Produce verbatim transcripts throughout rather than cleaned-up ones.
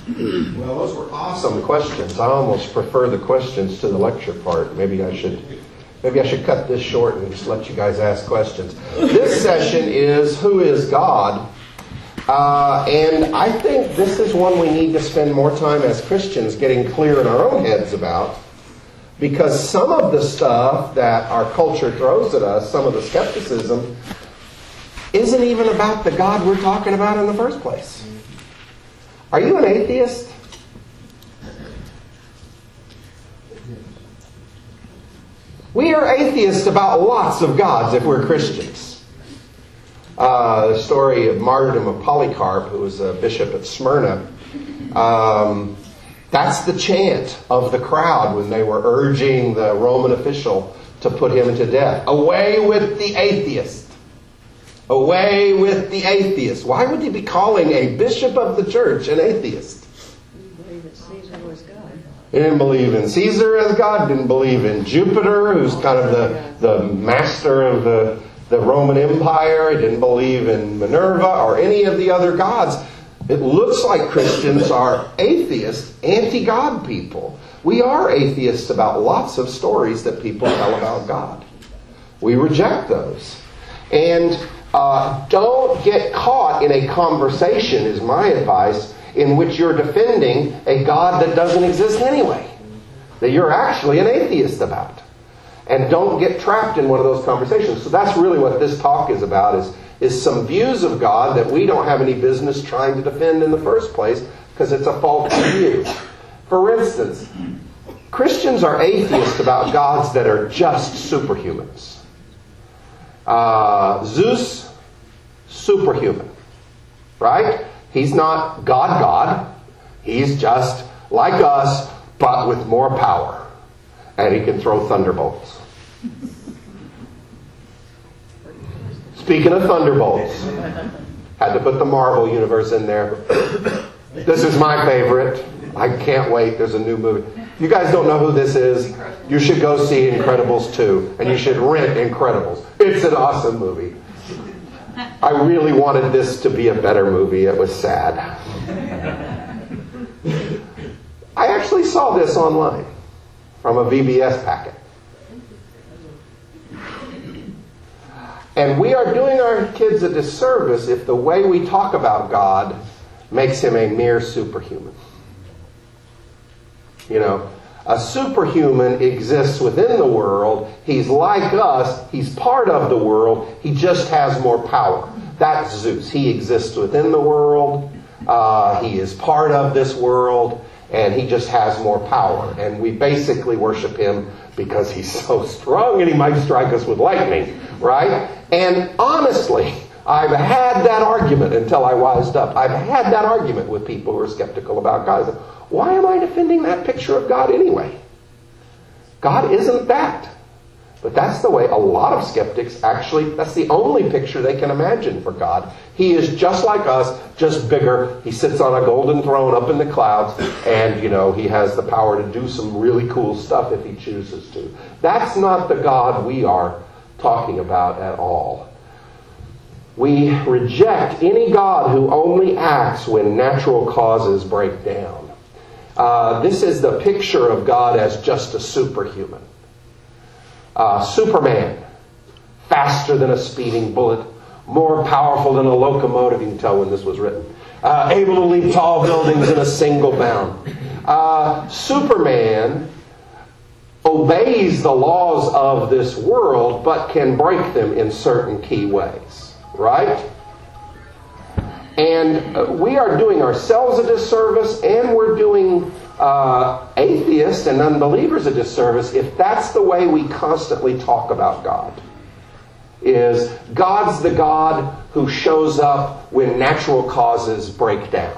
Well, those were awesome questions. I almost prefer the questions to the lecture part. Maybe I should maybe I should cut this short and just let you guys ask questions. This session is Who is God? Uh, and I think this is one we need to spend more time as Christians getting clear in our own heads about. Because some of the stuff that our culture throws at us, some of the skepticism, isn't even about the God we're talking about in the first place. Are you an atheist? We are atheists about lots of gods if we're Christians. Uh, the story of martyrdom of Polycarp, who was a bishop at Smyrna, um, that's the chant of the crowd when they were urging the Roman official to put him to death. Away with the atheist. Away with the atheist. Why would he be calling a bishop of the church an atheist? He didn't believe that Caesar was God. He didn't believe in Caesar as God. Didn't believe in Jupiter, who's kind of the, the master of the, the Roman Empire. He didn't believe in Minerva or any of the other gods. It looks like Christians are atheists, anti-God people. We are atheists about lots of stories that people tell about God. We reject those. And uh, don't get caught in a conversation, is my advice, in which you're defending a God that doesn't exist anyway, that you're actually an atheist about. And don't get trapped in one of those conversations. So that's really what this talk is about, is, is some views of God that we don't have any business trying to defend in the first place, because it's a faulty view. For instance, Christians are atheists about gods that are just superhumans. Uh, Zeus, superhuman, right? He's not God God. He's just like us, but with more power. And he can throw thunderbolts. Speaking of thunderbolts, had to put the Marvel universe in there. This is my favorite. I can't wait. There's a new movie. You guys don't know who this is? You should go see Incredibles two. And you should rent Incredibles. It's an awesome movie. I really wanted this to be a better movie. It was sad. I actually saw this online from a V B S packet. And we are doing our kids a disservice if the way we talk about God makes him a mere superhuman. You know, a superhuman exists within the world. He's like us. He's part of the world. He just has more power. That's Zeus. He exists within the world. Uh, he is part of this world. And he just has more power. And we basically worship him because he's so strong and he might strike us with lightning. Right? And honestly, I've had that argument until I wised up. I've had that argument with people who are skeptical about God. I said, why am I defending that picture of God anyway? God isn't that. But that's the way a lot of skeptics actually, that's the only picture they can imagine for God. He is just like us, just bigger. He sits on a golden throne up in the clouds, and, you know, he has the power to do some really cool stuff if he chooses to. That's not the God we are talking about at all. We reject any God who only acts when natural causes break down. Uh, this is the picture of God as just a superhuman. Uh, Superman, faster than a speeding bullet, more powerful than a locomotive. You can tell when this was written. Uh, able to leap tall buildings in a single bound. Uh, Superman obeys the laws of this world, but can break them in certain key ways. Right? And uh, we are doing ourselves a disservice, and we're doing uh, atheists and unbelievers a disservice if that's the way we constantly talk about God. Is God's the God who shows up when natural causes break down.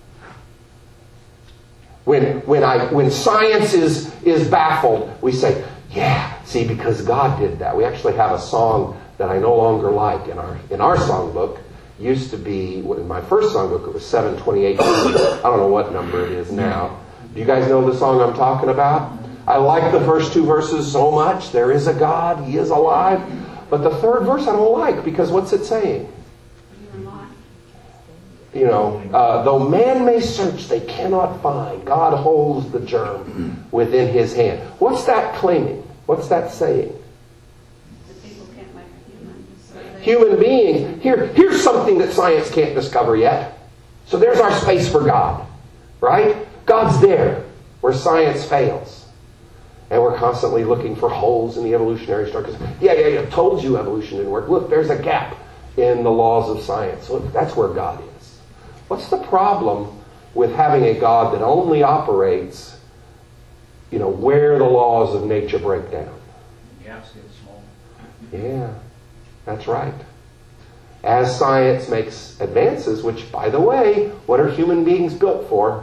When when I when science is is baffled, we say, yeah, see, because God did that. We actually have a song that I no longer like in our in our songbook. Used to be, in my first songbook, it was seven twenty-eight. I don't know what number it is now. Do you guys know the song I'm talking about? I like the first two verses so much. There is a God. He is alive. But the third verse I don't like, because what's it saying? you know, uh, though man may search, they cannot find. God holds the germ within his hand. What's that claiming? What's that saying? The people can't make a human. So they- Human being. Here, here's something that science can't discover yet. So there's our space for God. Right? God's there where science fails. And we're constantly looking for holes in the evolutionary structures. Yeah, yeah, yeah. Told you evolution didn't work. Look, there's a gap in the laws of science. Look, that's where God is. What's the problem with having a God that only operates, you know, where the laws of nature break down? Gaps get small. Yeah, that's right. As science makes advances, which, by the way, what are human beings built for?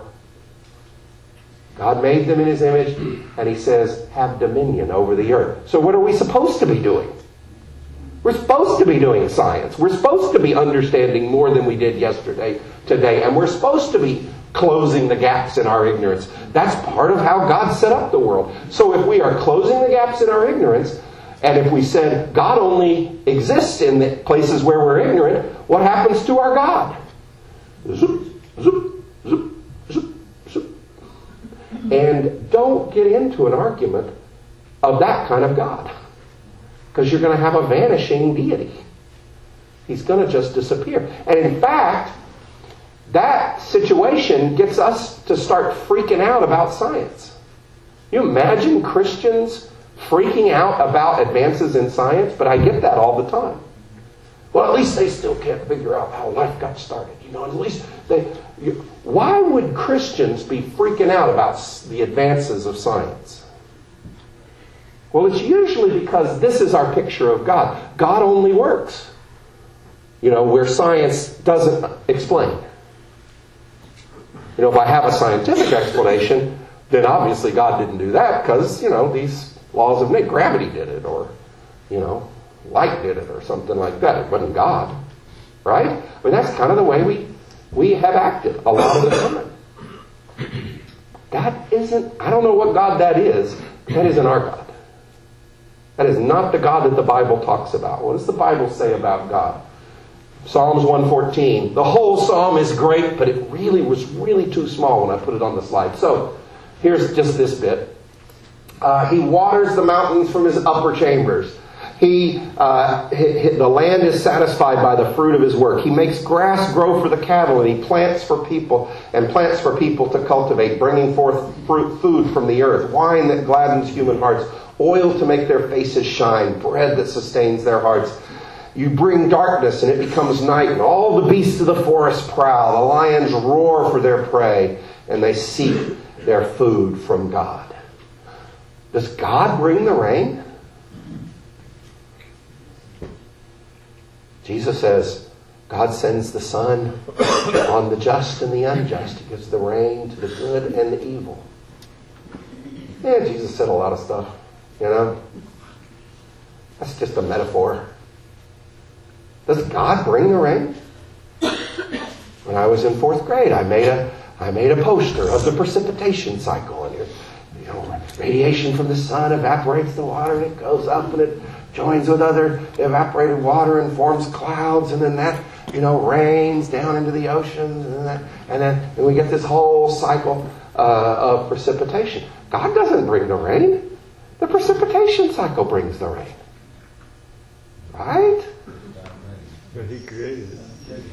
God made them in his image, and he says, have dominion over the earth. So what are we supposed to be doing? We're supposed to be doing science. We're supposed to be understanding more than we did yesterday, today, and we're supposed to be closing the gaps in our ignorance. That's part of how God set up the world. So if we are closing the gaps in our ignorance, and if we said God only exists in the places where we're ignorant, what happens to our God? Zoop, zoop, zoop, zoop, zoop. And don't get into an argument of that kind of God. Because you're going to have a vanishing deity. He's going to just disappear. And in fact, that situation gets us to start freaking out about science. You imagine Christians freaking out about advances in science? But I get that all the time. Well, at least they still can't figure out how life got started. You know, at least they... You, why would Christians be freaking out about the advances of science? Well, it's usually because this is our picture of God. God only works, you know, where science doesn't explain. You know, if I have a scientific explanation, then obviously God didn't do that because, you know, these laws of nature, gravity did it, or, you know, light did it, or something like that. It wasn't God, right? I mean, that's kind of the way we we have acted a lot of the time. That isn't, I don't know what God that is, but that isn't our God. That is not the God that the Bible talks about. What does the Bible say about God? Psalms one fourteen. The whole psalm is great, but it really was really too small when I put it on the slide. So, here's just this bit. Uh, he waters the mountains from his upper chambers. He, uh, he, he, the land is satisfied by the fruit of his work. He makes grass grow for the cattle, and he plants for people, and plants for people to cultivate, bringing forth fruit, food from the earth, wine that gladdens human hearts, oil to make their faces shine, bread that sustains their hearts. You bring darkness, and it becomes night, and all the beasts of the forest prowl. The lions roar for their prey, and they seek their food from God. Does God bring the rain? Jesus says, God sends the sun on the just and the unjust. He gives the rain to the good and the evil. Yeah, Jesus said a lot of stuff, you know. That's just a metaphor. Does God bring the rain? When I was in fourth grade, I made a I made a poster of the precipitation cycle. And it, you know, radiation from the sun evaporates the water, and it goes up and it joins with other evaporated water and forms clouds, and then that, you know, rains down into the oceans, and then that, and then and we get this whole cycle uh, of precipitation. God doesn't bring the rain. The precipitation cycle brings the rain. Right? But he created it.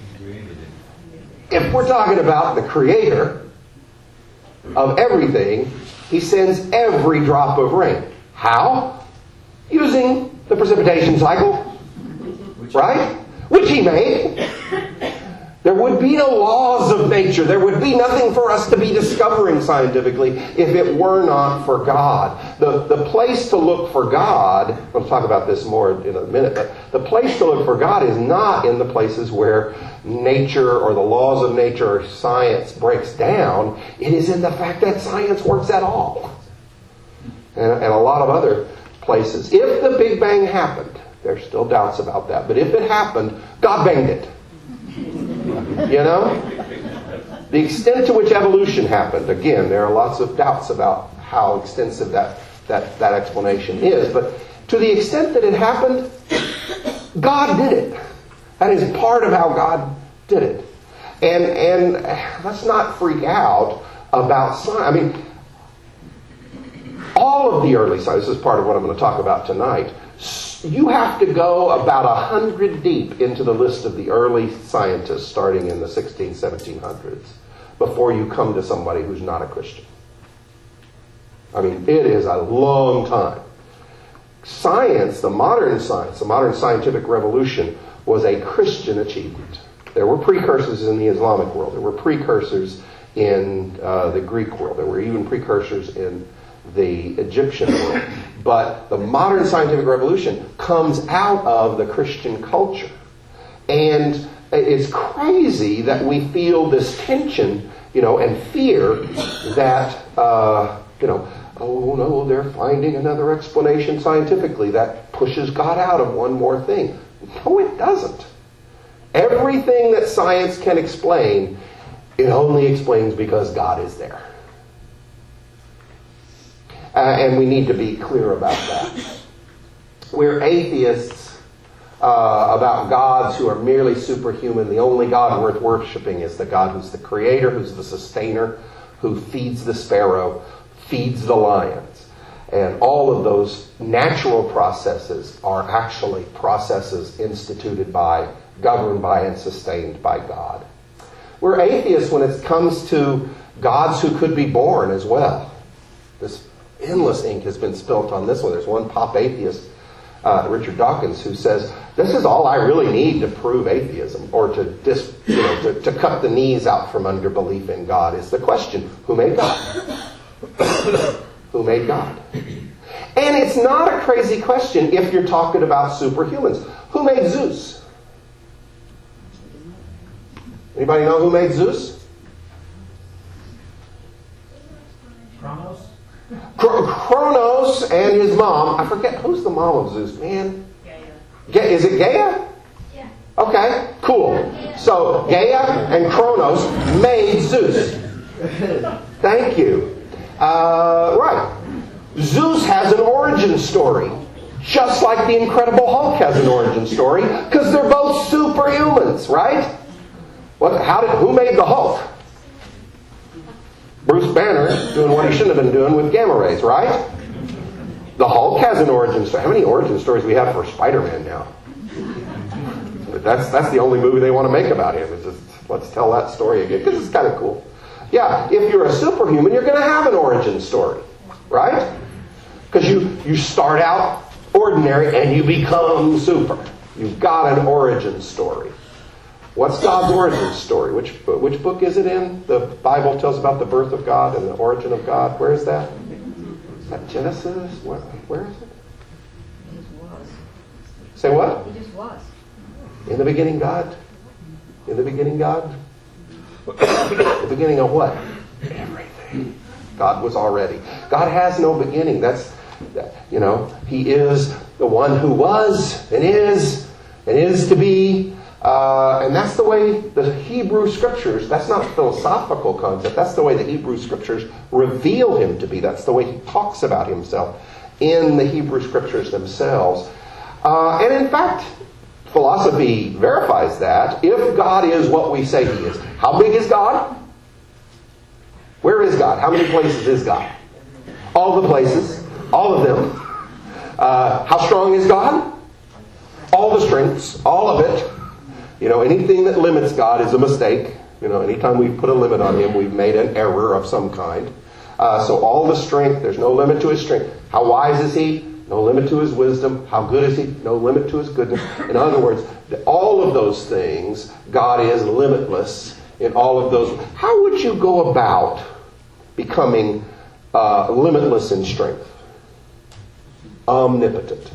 If we're talking about the creator of everything, he sends every drop of rain. How? Using the precipitation cycle. Right? Which he made. There would be no laws of nature. There would be nothing for us to be discovering scientifically if it were not for God. The, the place to look for God, we'll talk about this more in a minute, but the place to look for God is not in the places where nature or the laws of nature or science breaks down. It is in the fact that science works at all. And, and a lot of other places. If the Big Bang happened, there's still doubts about that, but if it happened, God banged it. You know? The extent to which evolution happened, again, there are lots of doubts about how extensive that, that, that explanation is, but to the extent that it happened, God did it. That is part of how God did it. And, and let's not freak out about science. I mean, all of the early science, this is part of what I'm going to talk about tonight. You have to go about a hundred deep into the list of the early scientists starting in the sixteen, seventeen hundreds before you come to somebody who's not a Christian. I mean, it is a long time. Science, the modern science, the modern scientific revolution was a Christian achievement. There were precursors in the Islamic world. There were precursors in uh, the Greek world. There were even precursors in the Egyptian world. But the modern scientific revolution comes out of the Christian culture. And it's crazy that we feel this tension, you know, and fear that, uh, you know, oh no, they're finding another explanation scientifically that pushes God out of one more thing. No, it doesn't. Everything that science can explain, it only explains because God is there. Uh, and we need to be clear about that. We're atheists uh, about gods who are merely superhuman. The only God worth worshiping is the God who's the creator, who's the sustainer, who feeds the sparrow, feeds the lions. And all of those natural processes are actually processes instituted by, governed by, and sustained by God. We're atheists when it comes to gods who could be born as well. This endless ink has been spilt on this one. There's one pop atheist, uh, Richard Dawkins, who says, this is all I really need to prove atheism, or to, dis, you know, to, to cut the knees out from under belief in God, is the question, who made God? Who made God? And it's not a crazy question if you're talking about superhumans. Who made Zeus? Anybody know who made Zeus? Kronos? Kronos and his mom. I forget, who's the mom of Zeus, man? Gaia. Is it Gaia? Yeah. Okay, cool. So Gaia and Kronos made Zeus. Thank you. Uh, right. Zeus has an origin story, just like the Incredible Hulk has an origin story, because they're both superhumans, right? What? How did? Who made the Hulk? Bruce Banner doing what he shouldn't have been doing with gamma rays, right? The Hulk has an origin story. How many origin stories do we have for Spider-Man now? That's that's the only movie they want to make about him. It's just, let's tell that story again, because it's kind of cool. Yeah, if you're a superhuman, you're going to have an origin story, right? Because you, you start out ordinary and you become super. You've got an origin story. What's God's origin story? Which, which book is it in? The Bible tells about the birth of God and the origin of God. Where is that? Is that Genesis? Where, where is it? He just was. Say what? He just was. In the beginning, God? In the beginning, God? The beginning of what? Everything. God was already. God has no beginning. That's, you know, He is the one who was and is and is to be. Uh, and that's the way the Hebrew Scriptures, that's not a philosophical concept, that's the way the Hebrew Scriptures reveal Him to be. That's the way He talks about Himself in the Hebrew Scriptures themselves. Uh, and in fact, philosophy verifies that. If God is what we say He is, how big is God? Where is God? How many places is God? All the places. All of them. Uh, how strong is God? All the strengths. All of it. You know, anything that limits God is a mistake. You know, anytime we put a limit on Him, we've made an error of some kind. Uh, so all the strength, there's no limit to His strength. How wise is He? No limit to His wisdom. How good is He? No limit to His goodness. In other words, all of those things, God is limitless in all of those. How would you go about becoming uh, limitless in strength? Omnipotent.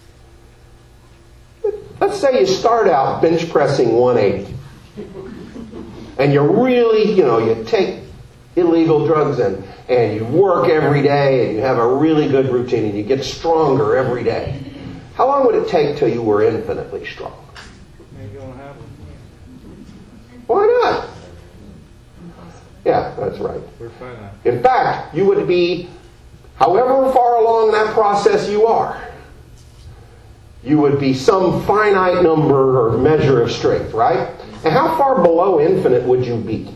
Let's say you start out bench pressing one eighty. And you're really, you know, you take illegal drugs and, and you work every day and you have a really good routine and you get stronger every day. How long would it take till you were infinitely strong? Ain't gonna happen. Why not? Yeah, that's right. We're finite. In fact, you would be, however far along that process you are, you would be some finite number or measure of strength, right? And how far below infinite would you be?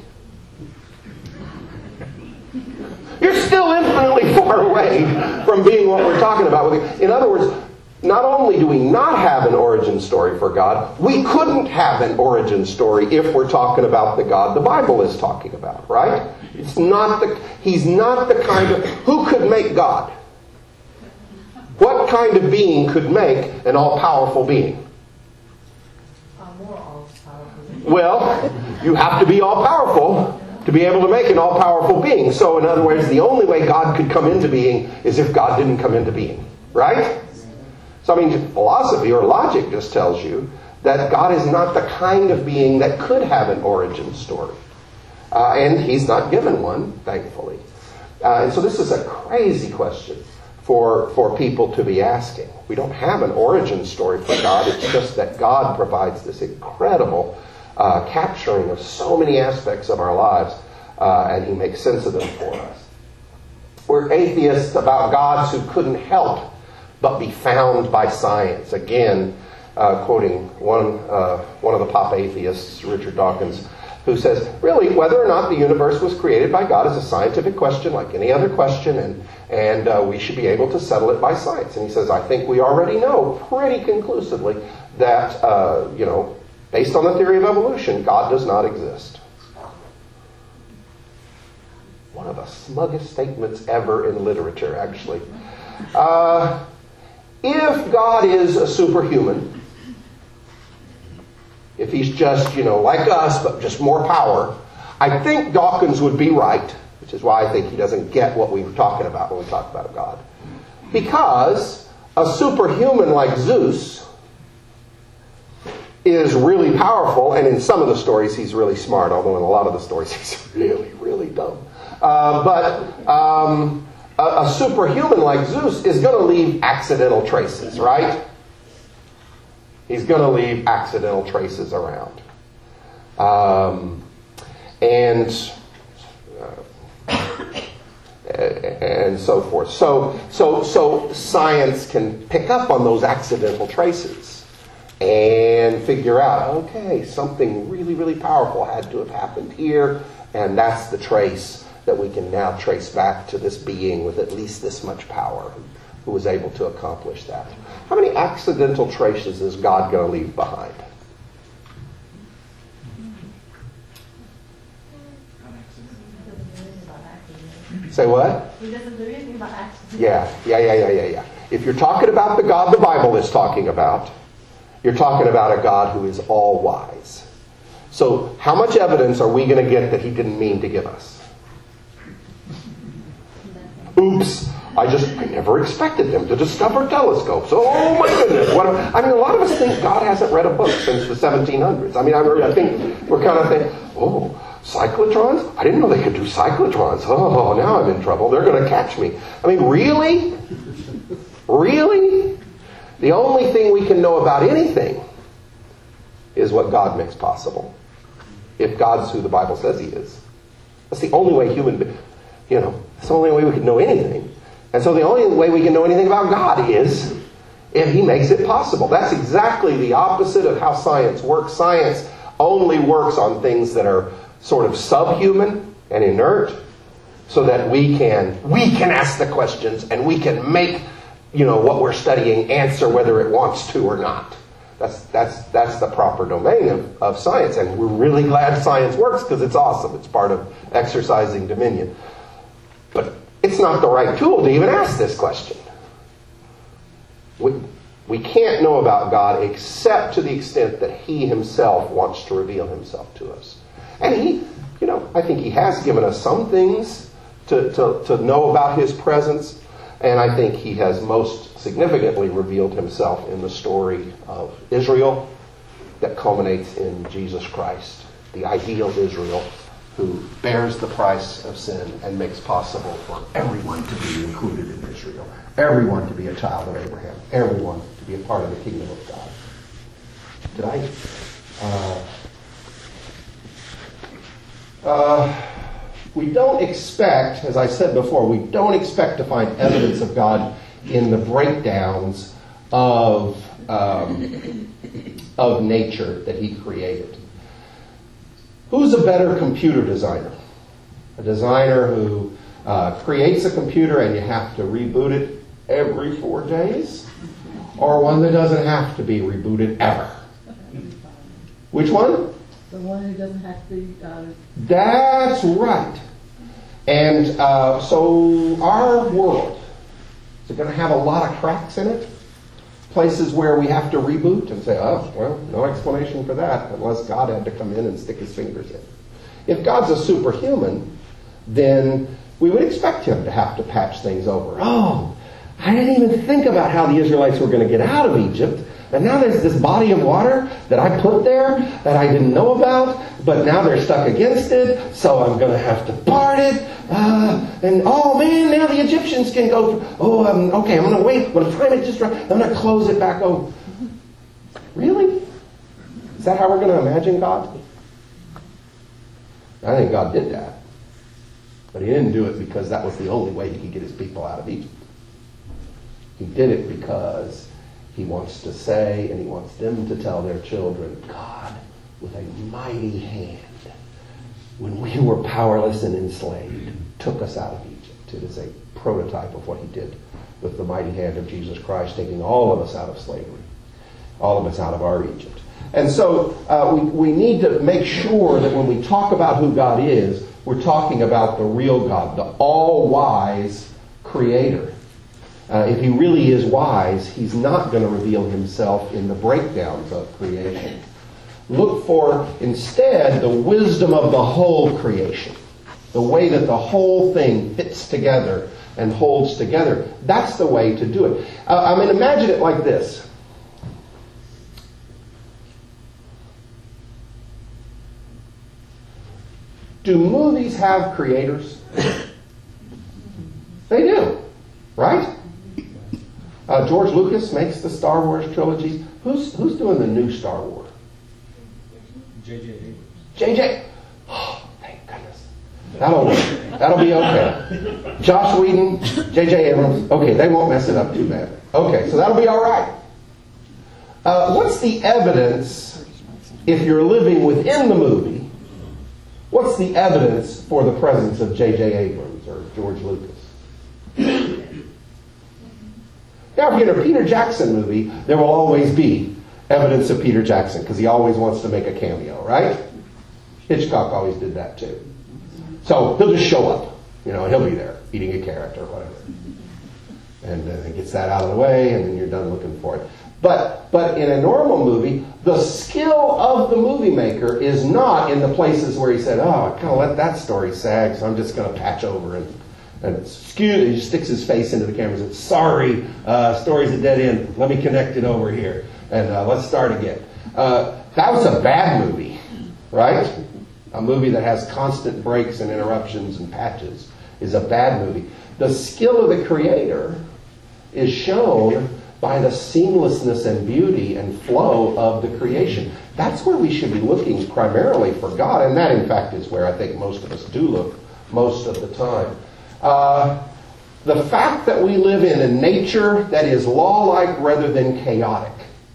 You're still infinitely far away from being what we're talking about. In other words, not only do we not have an origin story for God, we couldn't have an origin story if we're talking about the God the Bible is talking about, right? It's not the, he's not the kind of... Who could make God? What kind of being could make an all-powerful being? A more all-powerful. Well, you have to be all-powerful to be able to make an all-powerful being. So, in other words, the only way God could come into being is if God didn't come into being. Right? So, I mean, philosophy or logic just tells you that God is not the kind of being that could have an origin story. Uh, and He's not given one, thankfully. Uh, and so this is a crazy question for, for people to be asking. We don't have an origin story for God. It's just that God provides this incredible uh, capturing of so many aspects of our lives, uh, and He makes sense of them for us. We're atheists about gods who couldn't help but be found by science. Again, uh, quoting one uh, one of the pop atheists, Richard Dawkins, who says, really, whether or not the universe was created by God is a scientific question like any other question, and, and uh, we should be able to settle it by science. And he says, I think we already know pretty conclusively that, uh, you know, based on the theory of evolution, God does not exist. One of the smuggest statements ever in literature, actually. Uh, if God is a superhuman, if He's just, you know, like us, but just more power, I think Dawkins would be right, which is why I think he doesn't get what we were talking about when we talk about God. Because a superhuman like Zeus is really powerful, and in some of the stories he's really smart, although in a lot of the stories he's really, really dumb. Uh, but um, a, a superhuman like Zeus is going to leave accidental traces, right? He's going to leave accidental traces around. Um, and uh, and so forth. So, so, so science can pick up on those accidental traces and figure out, okay, something really, really powerful had to have happened here, and that's the trace that we can now trace back to this being with at least this much power who was able to accomplish that. How many accidental traces is God going to leave behind? Say what? He doesn't do anything about accident. Yeah, yeah, yeah, yeah, yeah, yeah. If you're talking about the God the Bible is talking about, you're talking about a God who is all-wise. So how much evidence are we going to get that He didn't mean to give us? Oops. I just, I never expected them to discover telescopes. Oh my goodness. What a, I mean, a lot of us think God hasn't read a book since the seventeen hundreds. I mean, I, I think we're kind of thinking, oh, cyclotrons? I didn't know they could do cyclotrons. Oh, now I'm in trouble. They're going to catch me. I mean, really? Really? The only thing we can know about anything is what God makes possible. If God's who the Bible says He is. That's the only way human, you know, that's the only way we can know anything. And so the only way we can know anything about God is if He makes it possible. That's exactly the opposite of how science works. Science only works on things that are sort of subhuman and inert, so that we can we can ask the questions and we can make, you know, what we're studying answer whether it wants to or not. That's that's that's the proper domain of, of science, and we're really glad science works because it's awesome. It's part of exercising dominion. But it's not the right tool to even ask this question. We, we can't know about God except to the extent that He Himself wants to reveal Himself to us. And He, you know, I think He has given us some things to, to, to know about His presence. And I think He has most significantly revealed Himself in the story of Israel that culminates in Jesus Christ, the ideal Israel, who bears the price of sin and makes possible for everyone to be included in Israel. Everyone to be a child of Abraham. Everyone to be a part of the kingdom of God. Did I? Uh, uh, we don't expect, as I said before, we don't expect to find evidence of God in the breakdowns of, um, of nature that He created. Who's a better computer designer? A designer who uh, creates a computer and you have to reboot it every four days? Or one that doesn't have to be rebooted ever? Which one? The one who doesn't have to be, uh, That's right. And uh, so our world, is it going to have a lot of cracks in it? Places where we have to reboot and say, oh, well, no explanation for that unless God had to come in and stick his fingers in. If God's a superhuman, then we would expect him to have to patch things over. Oh, I didn't even think about how the Israelites were going to get out of Egypt. And now there's this body of water that I put there that I didn't know about, but now they're stuck against it, so I'm going to have to part it. Uh, and oh man, now the Egyptians can go. Oh, um, okay, I'm going to wait. I'm going to time it just right. I'm going to close it back over. Really? Is that how we're going to imagine God? I think God did that. But he didn't do it because that was the only way he could get his people out of Egypt. He did it because he wants to say, and he wants them to tell their children, God, with a mighty hand, when we were powerless and enslaved, took us out of Egypt. It is a prototype of what he did with the mighty hand of Jesus Christ, taking all of us out of slavery, all of us out of our Egypt. And so uh, we, we need to make sure that when we talk about who God is, we're talking about the real God, the all-wise creator. Uh, if he really is wise, he's not going to reveal himself in the breakdowns of creation. Look for, instead, the wisdom of the whole creation. The way that the whole thing fits together and holds together. That's the way to do it. Uh, I mean, imagine it like this. Do movies have creators? They do, right? Uh, George Lucas makes the Star Wars trilogy. Who's who's doing the new Star Wars? J J Abrams. J J. Oh, thank goodness. That'll that'll be okay. Joss Whedon, J J Abrams. Okay, they won't mess it up too bad. Okay, so that'll be all right. Uh, what's the evidence if you're living within the movie? What's the evidence for the presence of J J Abrams or George Lucas? Now, if you're in a Peter Jackson movie, there will always be evidence of Peter Jackson because he always wants to make a cameo, right? Hitchcock always did that too. So he'll just show up, you know, and he'll be there eating a carrot or whatever. And then he gets that out of the way, and then you're done looking for it. But but in a normal movie, the skill of the movie maker is not in the places where he said, oh, I kind of let that story sag, so I'm just going to patch over and And excuse, he sticks his face into the camera and says, sorry, uh, story's a dead end. Let me connect it over here. And uh, let's start again. Uh, that was a bad movie, right? A movie that has constant breaks and interruptions and patches is a bad movie. The skill of the creator is shown by the seamlessness and beauty and flow of the creation. That's where we should be looking primarily for God. And that, in fact, is where I think most of us do look most of the time. Uh, the fact that we live in a nature that is law-like rather than chaotic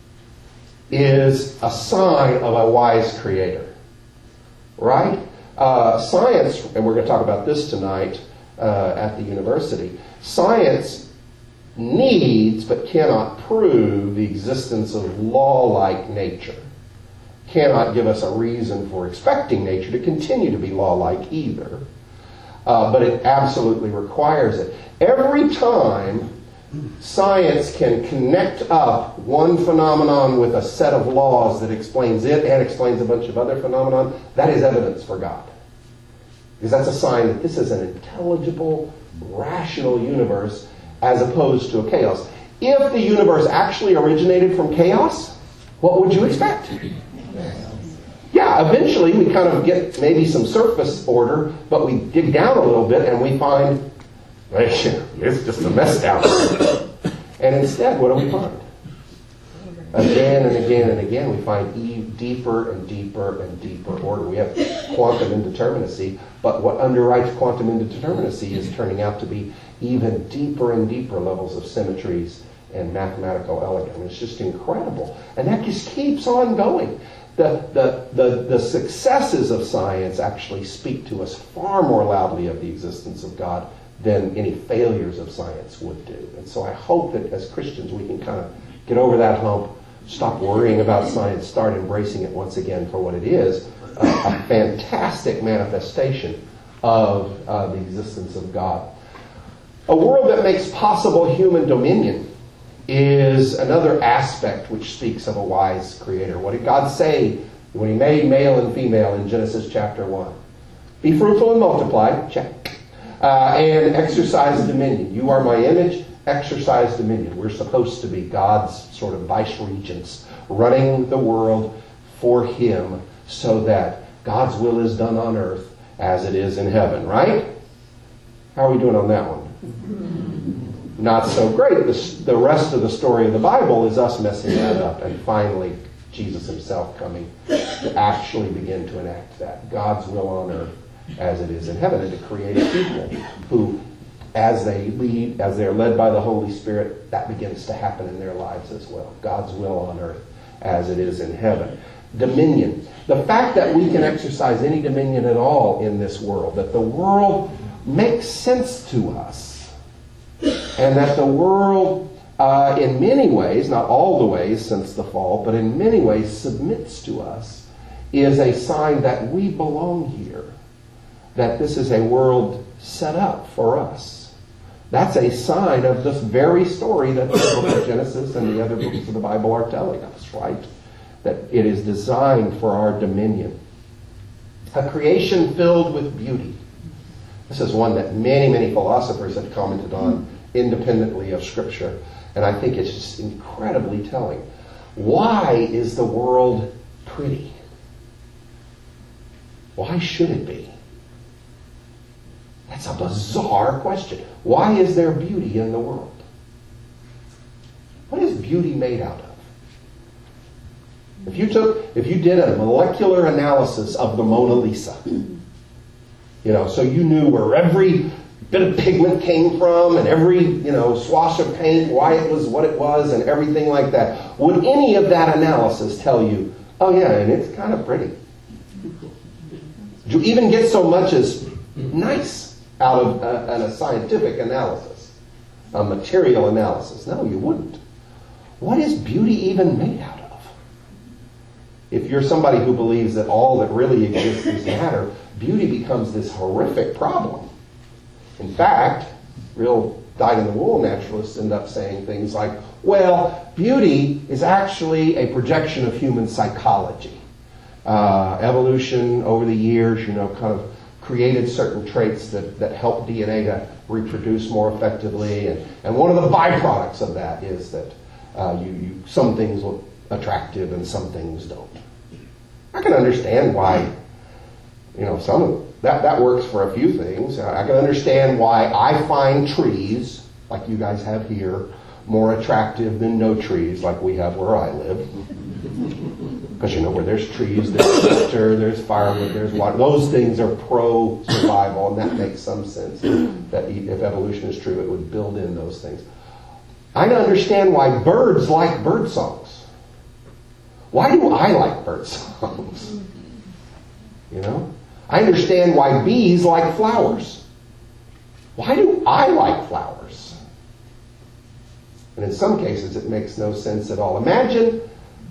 is a sign of a wise creator. Right? Uh, science, and we're going to talk about this tonight uh, at the university, science needs but cannot prove the existence of law-like nature. Cannot give us a reason for expecting nature to continue to be law-like either. Uh, but it absolutely requires it. Every time science can connect up one phenomenon with a set of laws that explains it and explains a bunch of other phenomenon, that is evidence for God. Because that's a sign that this is an intelligible, rational universe as opposed to a chaos. If the universe actually originated from chaos, what would you expect? Yeah, eventually we kind of get maybe some surface order, but we dig down a little bit and we find, it's just a mess down there. And instead, what do we find? Again and again and again, we find e- deeper and deeper and deeper order. We have quantum indeterminacy, but what underwrites quantum indeterminacy is turning out to be even deeper and deeper levels of symmetries and mathematical elegance. It's just incredible. And that just keeps on going. The, the, the, the successes of science actually speak to us far more loudly of the existence of God than any failures of science would do. And so I hope that as Christians we can kind of get over that hump, stop worrying about science, start embracing it once again for what it is, a, a fantastic manifestation of uh, the existence of God. A world that makes possible human dominion is another aspect which speaks of a wise creator. What did God say when he made male and female in Genesis chapter one? Be fruitful and multiply, check. Uh, and exercise dominion. You are my image, exercise dominion. We're supposed to be God's sort of vice regents, running the world for him so that God's will is done on earth as it is in heaven, right? How are we doing on that one? Not so great. The, the rest of the story of the Bible is us messing that up, and finally Jesus himself coming to actually begin to enact that. God's will on earth as it is in heaven, and to create a people who, as they lead, as they're led by the Holy Spirit, that begins to happen in their lives as well. God's will on earth as it is in heaven. Dominion. The fact that we can exercise any dominion at all in this world, that the world makes sense to us, and that the world, uh, in many ways, not all the ways since the fall, but in many ways submits to us, is a sign that we belong here. That this is a world set up for us. That's a sign of this very story that the book of Genesis and the other books of the Bible are telling us, right? That it is designed for our dominion. A creation filled with beauty. This is one that many, many philosophers have commented on independently of Scripture. And I think it's just incredibly telling. Why is the world pretty? Why should it be? That's a bizarre question. Why is there beauty in the world? What is beauty made out of? If you took, if you did a molecular analysis of the Mona Lisa, you know, so you knew where every bit of pigment came from and every, you know, swash of paint, why it was what it was and everything like that, would any of that analysis tell you, oh yeah, and it's kind of pretty? Do you even get so much as nice out of a, a scientific analysis, a material analysis? No, you wouldn't. What is beauty even made out of? If you're somebody who believes that all that really exists is matter, beauty becomes this horrific problem. In fact, real dyed-in-the-wool naturalists end up saying things like, well, beauty is actually a projection of human psychology. Uh, evolution over the years, you know, kind of created certain traits that, that help D N A to reproduce more effectively. And, and one of the byproducts of that is that uh, you, you some things look attractive and some things don't. I can understand why, you know, some of that, that works for a few things. I can understand why I find trees, like you guys have here, more attractive than no trees like we have where I live. Because, you know, where there's trees, there's water, there's firewood, there's water. Those things are pro-survival, and that makes some sense. That if evolution is true, it would build in those things. I understand why birds like bird songs. Why do I like bird songs? You know? I understand why bees like flowers. Why do I like flowers? And in some cases, it makes no sense at all. Imagine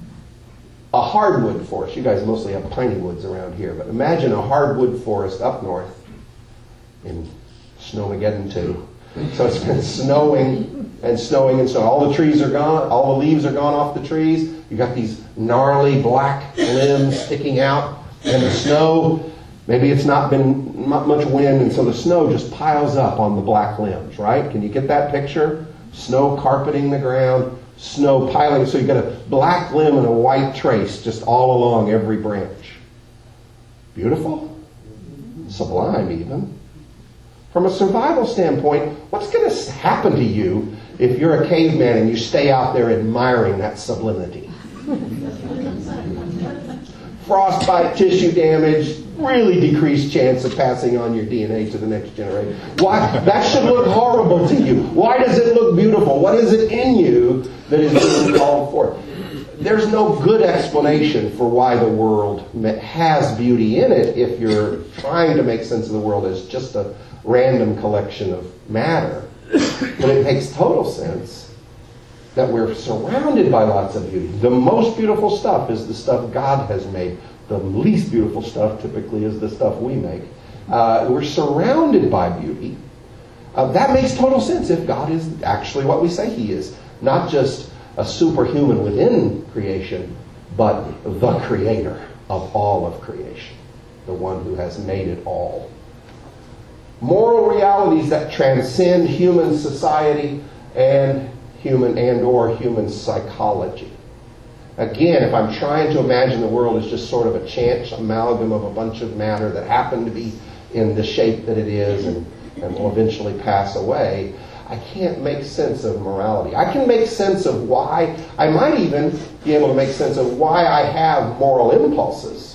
a hardwood forest. You guys mostly have piney woods around here, but imagine a hardwood forest up north in Snowmageddon two. So it's been snowing and snowing and snowing. All the trees are gone. All the leaves are gone off the trees. You got these gnarly black limbs sticking out, and the snow, maybe it's not been much wind, and so the snow just piles up on the black limbs, right? Can you get that picture? Snow carpeting the ground, snow piling, so you got a black limb and a white trace just all along every branch. Beautiful? Sublime, even. From a survival standpoint, what's going to happen to you if you're a caveman and you stay out there admiring that sublimity? Frostbite, tissue damage, really decreased chance of passing on your D N A to the next generation. Why? That should look horrible to you. Why does it look beautiful? What is it in you that is being called forth? there's no good explanation for why the world has beauty in it if you're trying to make sense of the world as just a random collection of matter. But it makes total sense that we're surrounded by lots of beauty. The most beautiful stuff is the stuff God has made. The least beautiful stuff typically is the stuff we make. Uh, we're surrounded by beauty. Uh, that makes total sense if God is actually what we say He is. Not just a superhuman within creation, but the creator of all of creation. The one who has made it all. Moral realities that transcend human society and human and or human psychology. Again, if I'm trying to imagine the world as just sort of a chance amalgam of a bunch of matter that happened to be in the shape that it is and, and will eventually pass away, I can't make sense of morality. I can make sense of why, I might even be able to make sense of why I have moral impulses.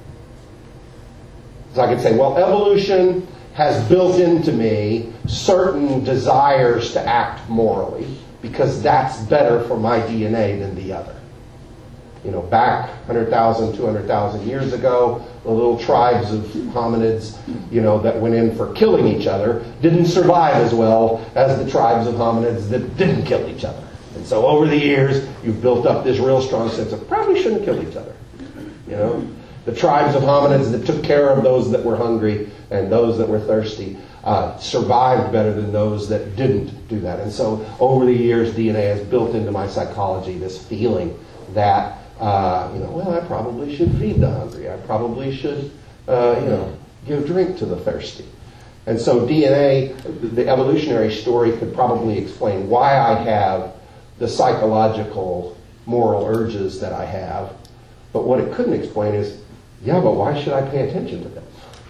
So I could say, well, evolution has built into me certain desires to act morally because that's better for my D N A than the other. You know, back one hundred thousand, two hundred thousand years ago, the little tribes of hominids, you know, that went in for killing each other didn't survive as well as the tribes of hominids that didn't kill each other. And so over the years, you've built up this real strong sense of probably shouldn't kill each other. You know, the tribes of hominids that took care of those that were hungry and those that were thirsty uh, survived better than those that didn't do that. And so over the years, D N A has built into my psychology this feeling that Uh, you know, well, I probably should feed the hungry. I probably should, uh, you know, give drink to the thirsty. And so D N A, the evolutionary story, could probably explain why I have the psychological moral urges that I have. But what it couldn't explain is, yeah, but why should I pay attention to them?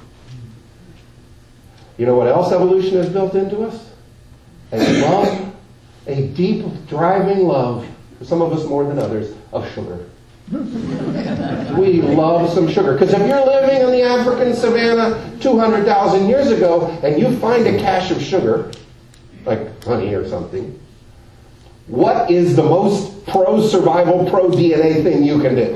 You know what else evolution has built into us? A love, a deep, driving love, for some of us more than others, of sugar. We love some sugar. Because if you're living in the African savannah two hundred thousand years ago and you find a cache of sugar, like honey or something, what is the most pro-survival, pro-D N A thing you can do?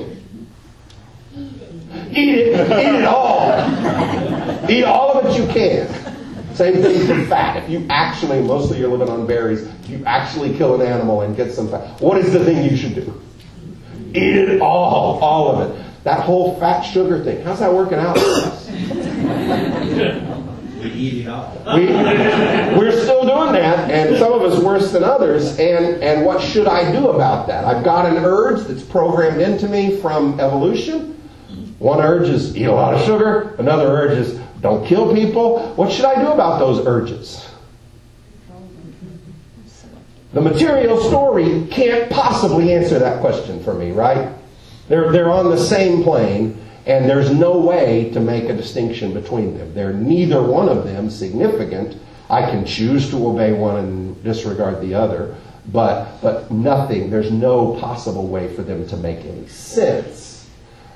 Eat it. Eat it all. Eat all of it you can. Same thing for fat. If you actually, mostly you're living on berries, if you actually kill an animal and get some fat, what is the thing you should do? Eat it all. All of it. That whole fat sugar thing. How's that working out for us? We eat it all. We, we're still doing that, and some of us worse than others. And, and what should I do about that? I've got an urge that's programmed into me from evolution. One urge is eat a lot of sugar. Another urge is don't kill people. What should I do about those urges? The material story can't possibly answer that question for me, right? They're, they're on the same plane, and there's no way to make a distinction between them. They're neither one of them significant. I can choose to obey one and disregard the other, but, but nothing, there's no possible way for them to make any sense.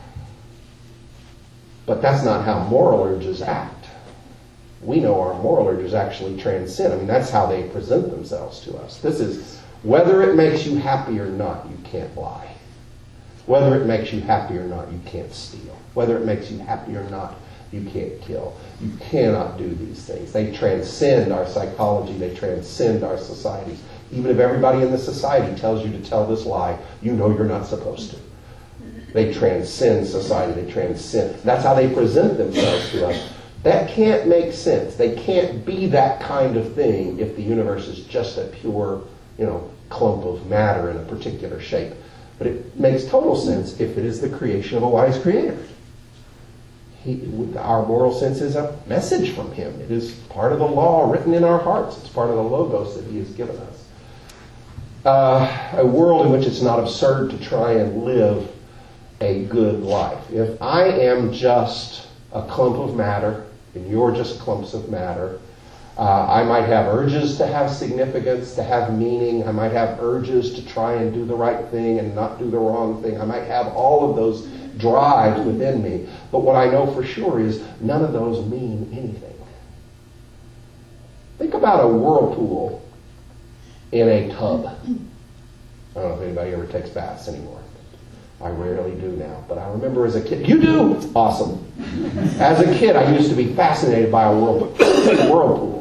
But that's not how moral urges act. We know our moral urges actually transcend. I mean, that's how they present themselves to us. This is, whether it makes you happy or not, you can't lie. Whether it makes you happy or not, you can't steal. Whether it makes you happy or not, you can't kill. You cannot do these things. They transcend our psychology. They transcend our societies. Even if everybody in the society tells you to tell this lie, you know you're not supposed to. They transcend society. They transcend. That's how they present themselves to us. That can't make sense. They can't be that kind of thing if the universe is just a pure, you know, clump of matter in a particular shape. But it makes total sense if it is the creation of a wise creator. He, our moral sense is a message from Him. It is part of the law written in our hearts. It's part of the logos that He has given us. Uh, a world in which it's not absurd to try and live a good life. If I am just a clump of matter, and you're just clumps of matter, uh, I might have urges to have significance, to have meaning. I might have urges to try and do the right thing and not do the wrong thing. I might have all of those drives within me. But what I know for sure is none of those mean anything. Think about a whirlpool in a tub. I don't know if anybody ever takes baths anymore. I rarely do now, but I remember as a kid. You do? Awesome. As a kid, I used to be fascinated by a whirlpool. whirlpool.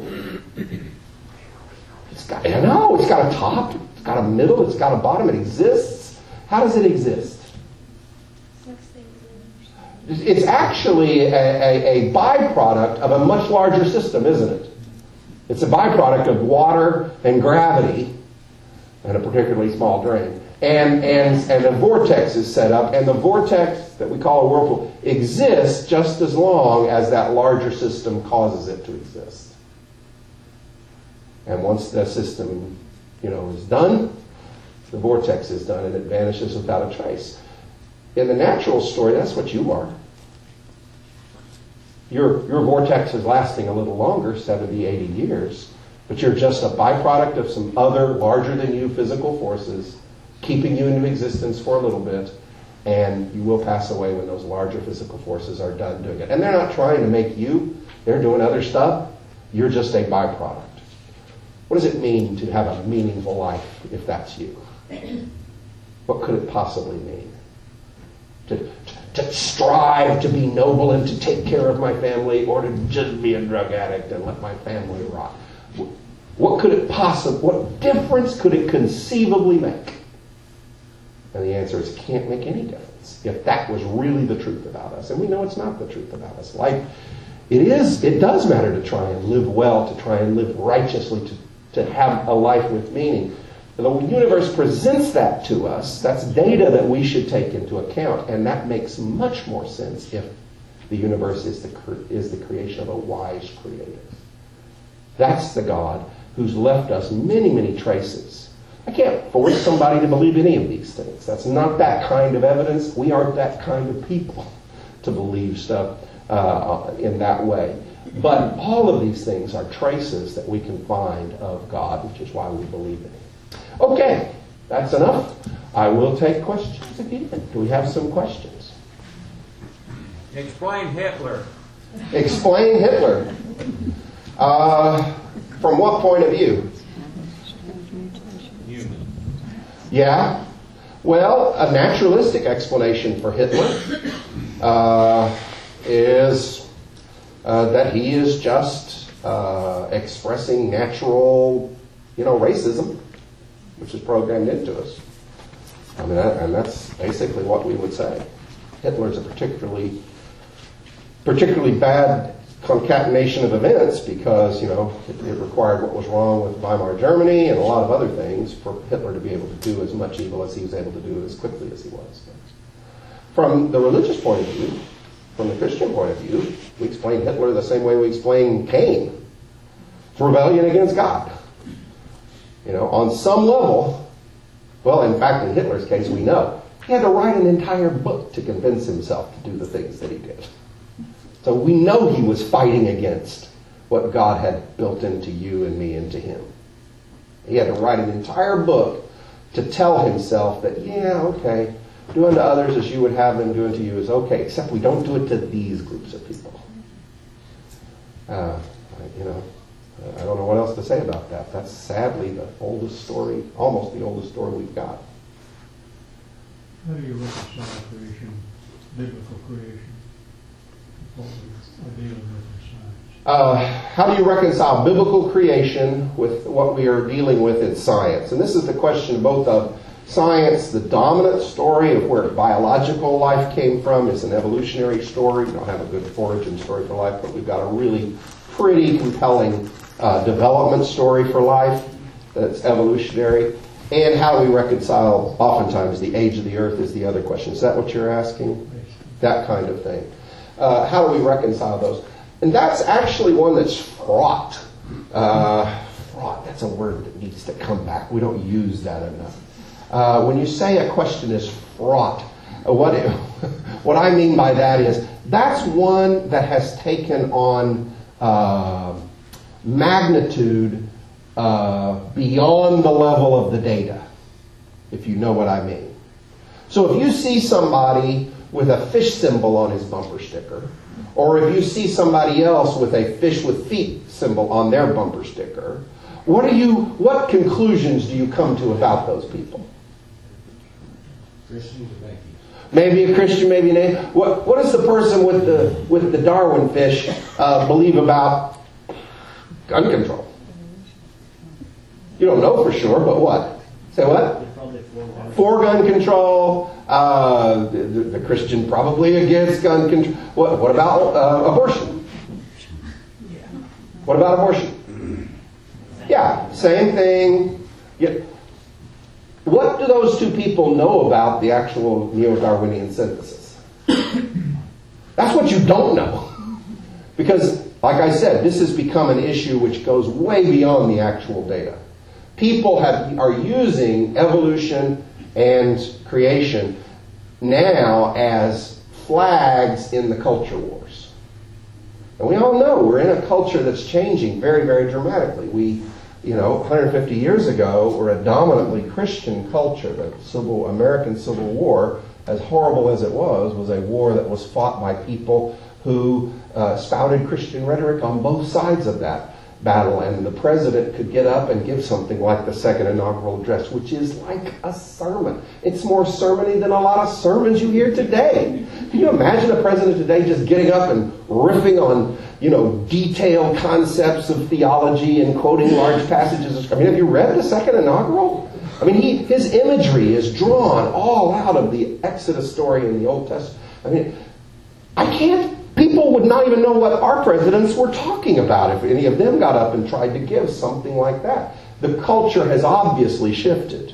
It's got, I know, it's got a top, it's got a middle, it's got a bottom, it exists. How does it exist? It's actually a, a, a byproduct of a much larger system, isn't it? It's a byproduct of water and gravity and a particularly small drain. And, and, and a vortex is set up, and the vortex that we call a whirlpool exists just as long as that larger system causes it to exist. And once the system, you know, is done, the vortex is done and it vanishes without a trace. In the natural story, that's what you are. Your, your vortex is lasting a little longer, seventy, eighty years, but you're just a byproduct of some other larger than you physical forces keeping you in existence for a little bit, and you will pass away when those larger physical forces are done doing it. And they're not trying to make you, they're doing other stuff. You're just a byproduct. What does it mean to have a meaningful life if that's you? What could it possibly mean? To, to strive to be noble and to take care of my family, or to just be a drug addict and let my family rot? What could it possibly, what difference could it conceivably make? And the answer is it can't make any difference if that was really the truth about us. And we know it's not the truth about us. Life, it is, it does matter to try and live well, to try and live righteously, to, to have a life with meaning. The universe presents that to us. That's data that we should take into account. And that makes much more sense if the universe is the, is the creation of a wise creator. That's the God who's left us many, many traces. I can't force somebody to believe any of these things. That's not that kind of evidence. We aren't that kind of people to believe stuff uh, in that way. But all of these things are traces that we can find of God, which is why we believe in Him. Okay, that's enough. I will take questions again. Do we have some questions? Explain Hitler. Explain Hitler. Uh, from what point of view? Human. Yeah. Well, a naturalistic explanation for Hitler uh, is uh, that he is just uh, expressing natural, you know, racism, which is programmed into us. I mean, that, and that's basically what we would say. Hitler's a particularly, particularly bad concatenation of events because, you know, it, it required what was wrong with Weimar Germany and a lot of other things for Hitler to be able to do as much evil as he was able to do as quickly as he was. From the religious point of view, from the Christian point of view, we explain Hitler the same way we explain Cain. It's rebellion against God. You know, on some level, well, in fact, in Hitler's case, we know he had to write an entire book to convince himself to do the things that he did. So we know he was fighting against what God had built into you and me and to him. He had to write an entire book to tell himself that, yeah, okay, do unto others as you would have them do unto you is okay, except we don't do it to these groups of people. Uh, you know, I don't know what else to say about that. That's sadly the oldest story, almost the oldest story we've got. How do you reconcile creation, biblical creation, what we are dealing with in science? Uh, how do you reconcile biblical creation with what we are dealing with in science? And this is the question both of science, the dominant story of where biological life came from. It's an evolutionary story. We don't have a good origin story for life, but we've got a really pretty compelling uh, development story for life that's evolutionary. And how do we reconcile, oftentimes, the age of the earth is the other question. Is that what you're asking? That kind of thing. Uh, how do we reconcile those? And that's actually one that's fraught. Uh, fraught, that's a word that needs to come back. We don't use that enough. Uh, when you say a question is fraught, uh, what, it, what I mean by that is that's one that has taken on uh, magnitude uh, beyond the level of the data, if you know what I mean. So if you see somebody with a fish symbol on his bumper sticker, or if you see somebody else with a fish with feet symbol on their bumper sticker, what do you, what conclusions do you come to about those people? Christians or Yankees? Maybe a Christian, maybe an atheist. What, what does the person with the with the Darwin fish uh, believe about gun control? You don't know for sure, but what? Say what? They're probably for gun. For gun control. Uh, the, the Christian probably against gun control. What, what about uh, abortion? What about abortion? Yeah, same thing. Yeah. What do those two people know about the actual neo-Darwinian synthesis? That's what you don't know. Because, like I said, this has become an issue which goes way beyond the actual data. People have, are using evolution and creation now as flags in the culture wars. And we all know we're in a culture that's changing very, very dramatically. We You know, one hundred fifty years ago, we're a dominantly Christian culture. The Civil American Civil War, as horrible as it was, was a war that was fought by people who uh, spouted Christian rhetoric on both sides of that battle. And the president could get up and give something like the second inaugural address, which is like a sermon. It's more sermony than a lot of sermons you hear today. Can you imagine a president today just getting up and riffing on, you know, detailed concepts of theology and quoting large passages? I mean, have you read the second inaugural? I mean, he, his imagery is drawn all out of the Exodus story in the Old Testament. I mean, I can't, people would not even know what our presidents were talking about if any of them got up and tried to give something like that. The culture has obviously shifted.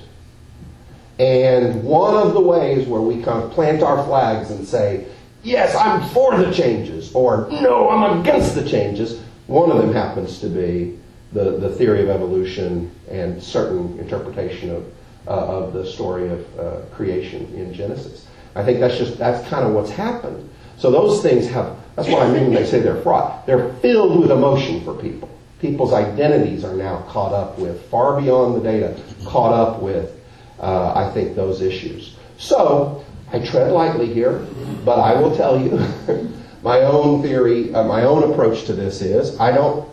And one of the ways where we kind of plant our flags and say, yes, I'm for the changes, or no, I'm against the changes, one of them happens to be the, the theory of evolution and certain interpretation of, uh, of the story of uh, creation in Genesis. I think that's just, that's kind of what's happened. So those things have, that's what I mean when they say they're fraught. They're filled with emotion for people. People's identities are now caught up with, far beyond the data, caught up with, uh, I think, those issues. So, I tread lightly here, but I will tell you, my own theory, uh, my own approach to this is, I don't,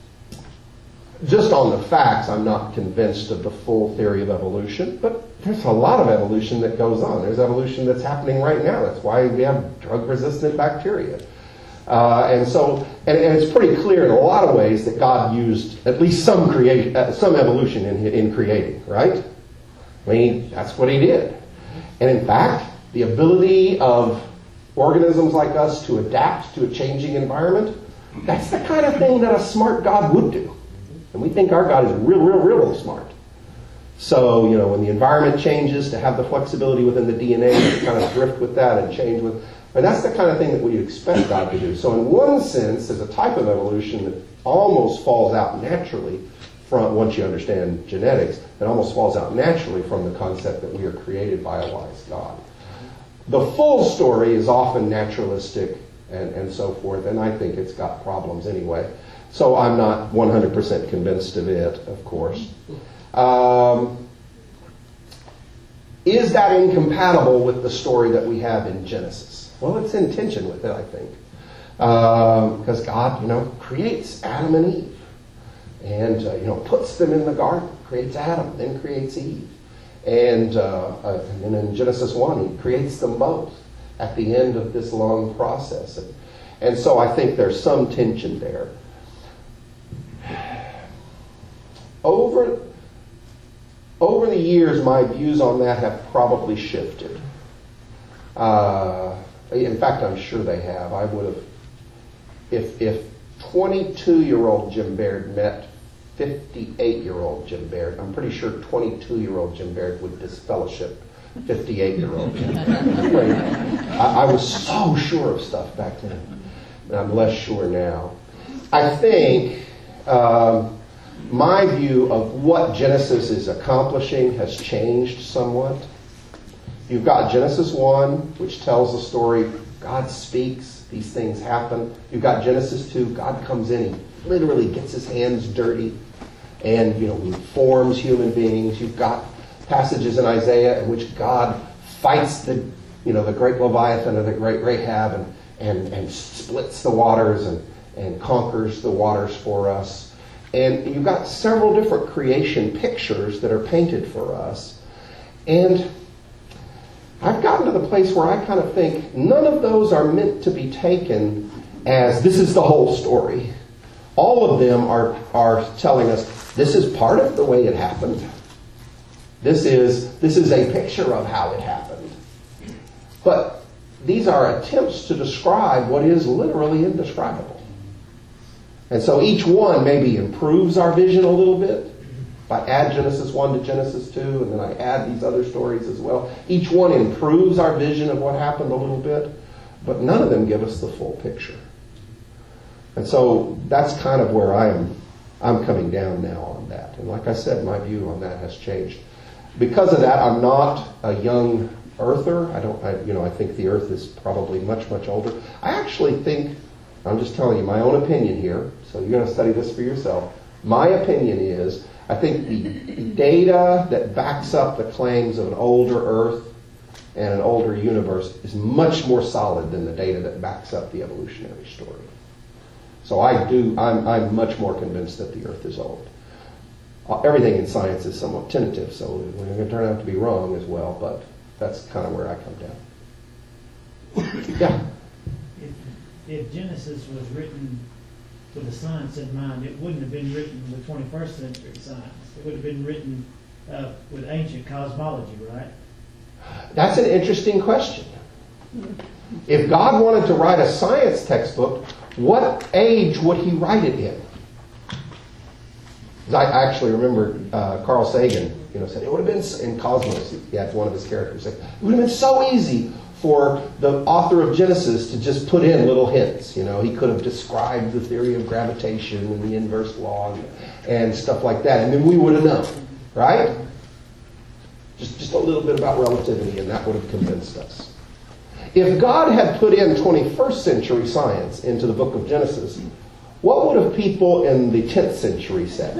just on the facts, I'm not convinced of the full theory of evolution, but there's a lot of evolution that goes on. There's evolution that's happening right now. That's why we have drug-resistant bacteria. Uh, and so, and, and it's pretty clear in a lot of ways that God used at least some creation, uh, some evolution in, in creating, right? I mean, that's what he did. And in fact, the ability of organisms like us to adapt to a changing environment, that's the kind of thing that a smart God would do. And we think our God is real, real, real smart. So, you know, when the environment changes, to have the flexibility within the D N A to kind of drift with that and change with... But that's the kind of thing that we expect God to do. So in one sense, there's a type of evolution that almost falls out naturally from, once you understand genetics, it almost falls out naturally from the concept that we are created by a wise God. The full story is often naturalistic and, and so forth, and I think it's got problems anyway. So I'm not one hundred percent convinced of it, of course. Um, is that incompatible with the story that we have in Genesis? Well, it's in tension with it, I think. Um, because God, you know, creates Adam and Eve. And, uh, you know, puts them in the garden. Creates Adam, then creates Eve. And, uh, uh, and then in Genesis one, he creates them both at the end of this long process. And, and so I think there's some tension there. Over, over the years, my views on that have probably shifted. Uh, in fact, I'm sure they have. I would have, if if twenty-two-year-old Jim Baird met fifty-eight-year-old Jim Baird, I'm pretty sure twenty-two-year-old Jim Baird would disfellowship fifty-eight-year-old Jim Baird. I, I was so sure of stuff back then, and I'm less sure now. I think um, my view of what Genesis is accomplishing has changed somewhat. You've got Genesis one, which tells the story, God speaks, these things happen. You've got Genesis two, God comes in, he literally gets his hands dirty and, you know, he forms human beings. You've got passages in Isaiah in which God fights the, you know, the great Leviathan or the great Rahab and, and, and splits the waters and, and conquers the waters for us. And you've got several different creation pictures that are painted for us. And I've gotten to the place where I kind of think none of those are meant to be taken as this is the whole story. All of them are, are telling us this is part of the way it happened. This is, this is a picture of how it happened. But these are attempts to describe what is literally indescribable. And so each one maybe improves our vision a little bit. If I add Genesis one to Genesis two, and then I add these other stories as well, each one improves our vision of what happened a little bit, but none of them give us the full picture. And so that's kind of where I am, I'm coming down now on that. And like I said, my view on that has changed. Because of that, I'm not a young earther. I don't, I, you know, I think the earth is probably much, much older. I actually think, I'm just telling you my own opinion here, so you're going to study this for yourself. My opinion is, I think the data that backs up the claims of an older earth and an older universe is much more solid than the data that backs up the evolutionary story. So I do, I'm, I'm much more convinced that the earth is old. Everything in science is somewhat tentative, so we're going to turn out to be wrong as well, but that's kind of where I come down. Yeah? If, if Genesis was written with a science in mind, it wouldn't have been written with twenty-first century science. It would have been written uh, with ancient cosmology, right? That's an interesting question. If God wanted to write a science textbook, what age would he write it in? I actually remember uh, Carl Sagan, you know, said it would have been in Cosmos. He had one of his characters say it would have been so easy for the author of Genesis to just put in little hints. You know, he could have described the theory of gravitation and the inverse law and, and stuff like that, and then we would have known, right? Just just a little bit about relativity, and that would have convinced us. If God had put in twenty-first century science into the book of Genesis, what would have people in the tenth century said?